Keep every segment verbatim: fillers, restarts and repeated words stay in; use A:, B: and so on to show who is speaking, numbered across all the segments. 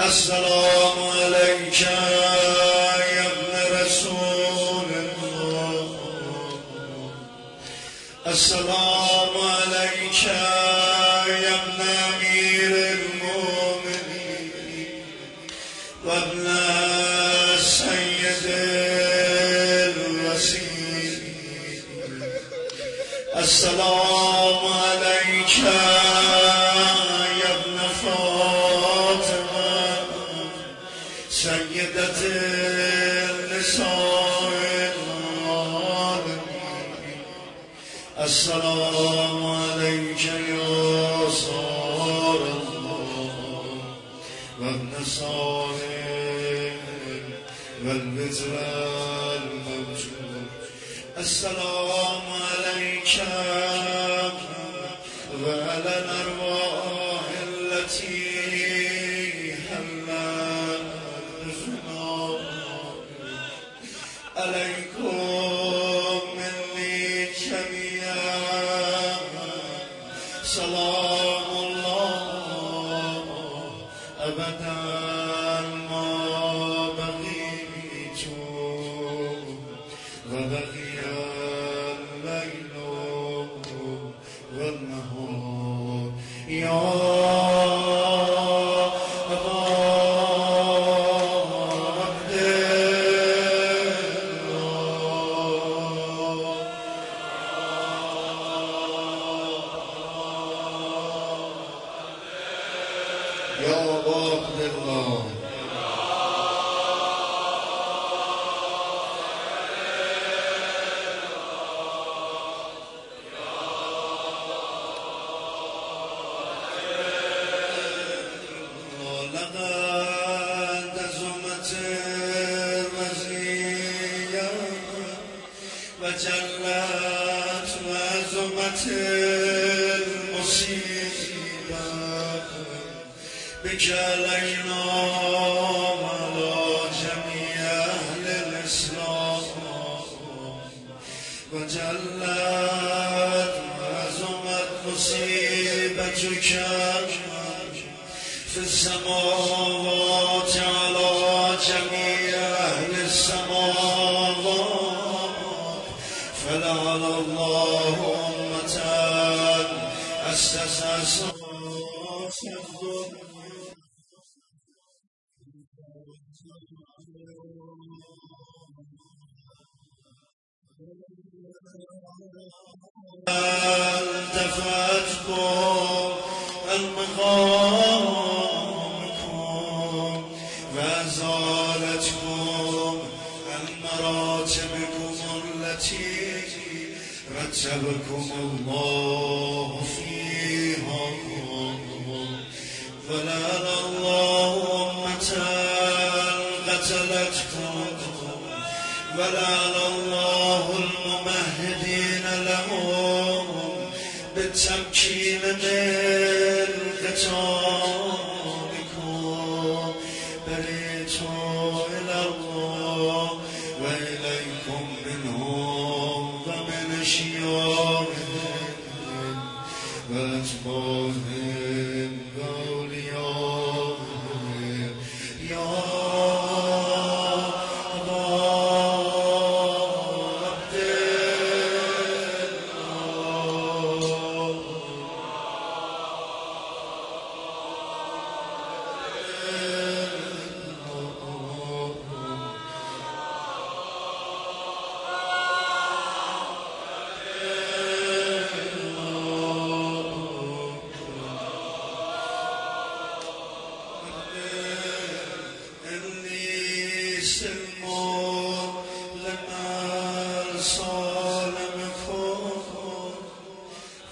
A: السلام عليك يا ابن رسول الله. السلام عليك يا ابن أمير المؤمنين وابن سيد الوسيم. السلام عليك يا ابن فاطمة سيدة النساء العالمين. السلام عليك يا صار الله وابن صالح والبذر الموجود. السلام عليك وعلى الأرواح التي هلت بفناء. عليكم مني جميعا سلام الله أبدا ما بقيت وبقي الليل والنهار. يا يا عباد الله لقد زمت الرزية وجلت وزمت المصيبة بك علينا وعلى جميع أهل الإسلام. وجلت وعظمت مصيبتك في السماوات على جميع أهل السماوات. فلعن الله أمة أسس التفتكم المقامكم وأزالتكم عن مراتبكم التي رتبكم الله فيها. ولعن الله أمة قتلتكم ولعن الله الممهدين لهم بالتمكين من قتالكم. بريت إلى الله وإليكم منهم ومن شيوخهم وأتباعهم وأوليائهم. يا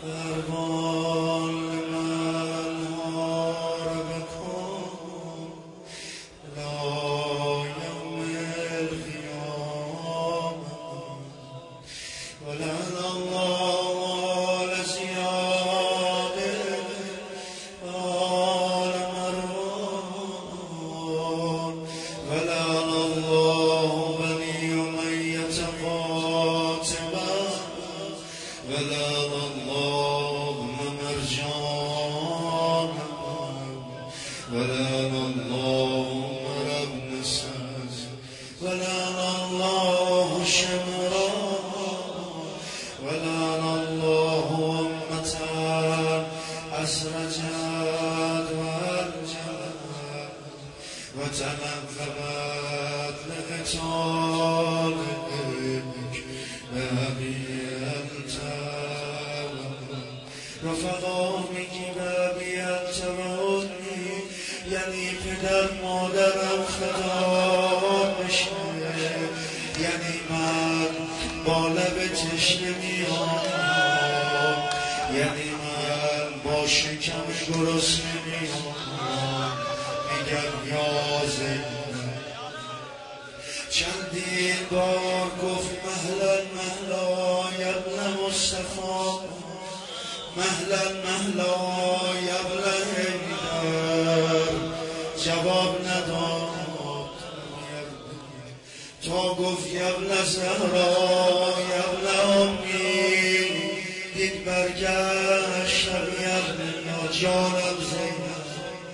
A: فرمان لمن هاربكم ولعن الله رب سعد ولعن الله شمرا ولعن الله أمة أسرجت وأرجت وتنقبت لقتالك بأبي أنت رفقا میگی بأبی أنت و أمی، یعنی پدر مادرم فدا بشه، یعنی من با لب تشنه میام، یعنی من با شکم گرسنه میام، میگم یا زینب. چندین بار گفت مهلا مهلا یا ابن مصطفی، مهلا مهلا یا ابن حیدر، جواب نداد تا گفت یا ابن زهرا یا ابن امی، دید برگشتم یا ابن جانم زینب.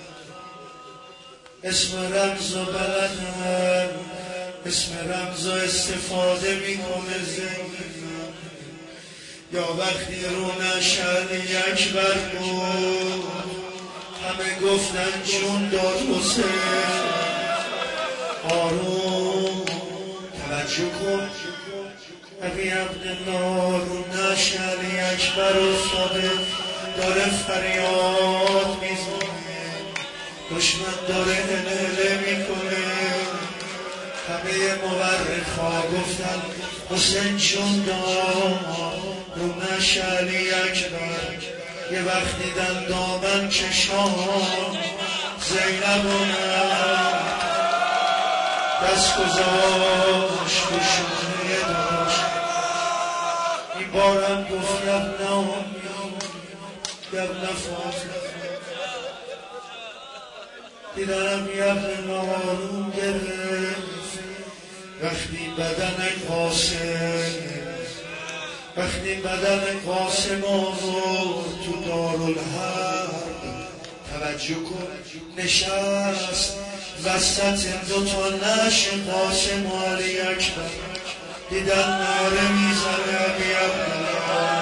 A: اسم رمز و بلدم، اسم رمز و استفاده میکنه زینب. یا وقتی رونش علی اکبر بود همه گفتن جون داد حسین. آروم توجه کن، ابی عبدالله رونش علی اکبر افتاده داره فریاد میزنه، دشمن داره هله هله میکنه. همه مورخا گفتن حسین جون داد رونش علی اکبر. یه وقت دیدن دامن کشان زینب اونم دست گذاشت بشونه داشت. این بارم گفت یبن امی یبن فاطمه، دیدنم یبن آروم گرفت. وقتی بدن قاسم وقتی بدن قاسم آورد تو دارالحرب، توجه کن، نشست وسط دو تا نش قاسم و علی اکبر. دیدن ناره میزنه ابی عبدالله،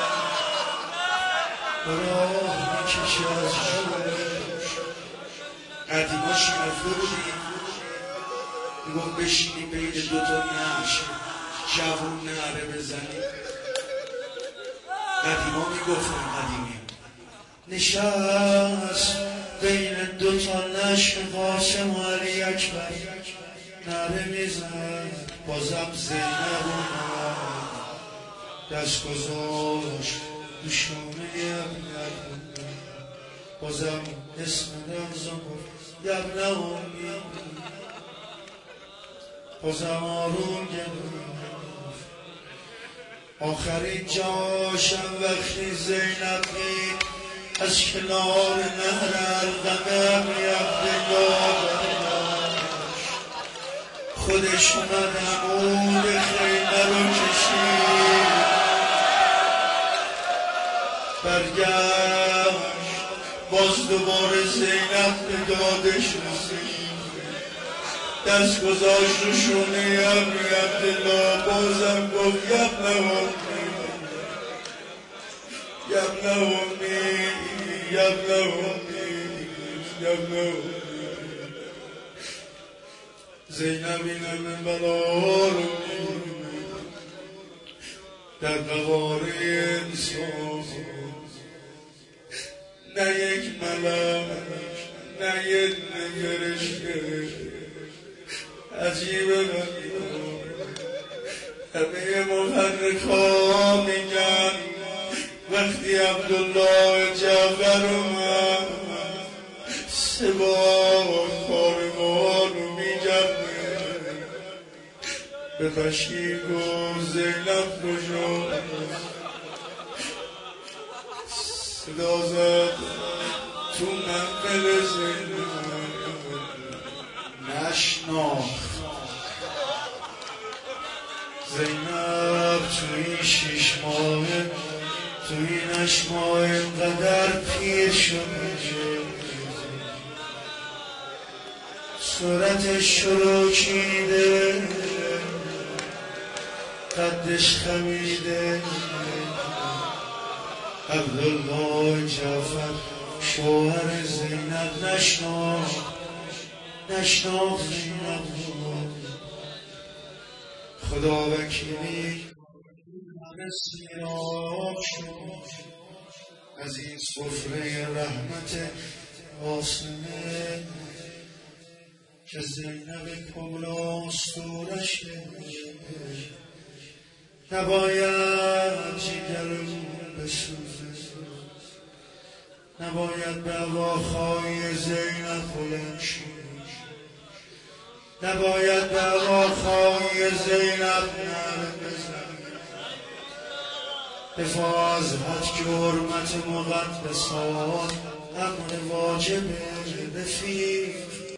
A: راه میکشه از جوش. قدیما شنفته بودیم میگم بشینی بین دو تا نش جوون نعره بزنی. قدیما میگفتن قدیمی نشست بین دو تا نشم قاسم و علی اکبر نعره میزن. بازم زینب اومد دست گذاشت دوشونه ابن، بازم اسم رمزم گفت یبن امی، بازم آروم گرفت. آخرین جاشم وقتی زینب دید از کنار نهر القمه ابی عبدالله خودش اومد عمود خیمه رو کشید، برگشت باز دوباره زینب به دادش رسید، دست گذاشت رو شونه ابی عبدالله. بازم گفت یبن امی یبن امی یبن امی یبن امی. زینب این همه بلا رو میبینه در قواره انسان، نه یک ملک نه یک نگرشته. عجیبه همه مفرقا میگن وقتی عبدالله جعفر اومد سه بار کارگاه رو میگرده به بشیر گفت زینب رو شد صدا زد تو منقل زینب نشناخت. زینب توی شش ماه توی نش ماه اینقدر پیر شد صورتش شروکیده قدش خمیده عبدالله جعفر شوهر زینب نشناخت نشناخت زینب خدا وکیلی همه سیراب شد از این سفره رحمت آسمه که زینب کبرا اسطورشه نباید جیگرمون بسوزه نباید به هواخوای زینب بلند شد نباید به هواخوای زینب نعره بزنه دفاع از حد که حرمت مقدسات امر واجبه رفیق